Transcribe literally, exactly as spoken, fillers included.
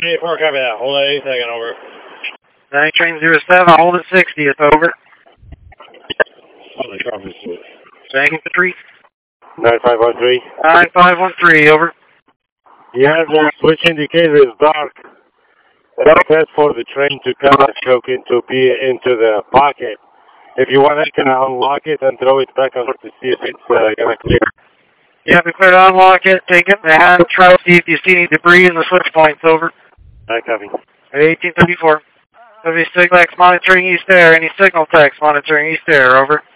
Hey, four, copy that. Hold at eight second, over. Nine train zero seven, hold at sixtieth, over. Holy crap, this is Second to three. nine five one three. nine five one three, over. Yeah, the switch indicator is dark. That says for the train to come and choke into be into the pocket. If you want, I can unlock it and throw it back on to see if it's uh, gonna clear. You have to clear to unlock it, take it in the hand, try to see if you see any debris in the switch points, over. I copy. eighteen thirty-four. W six X monitoring east air, any signal text monitoring east air, over.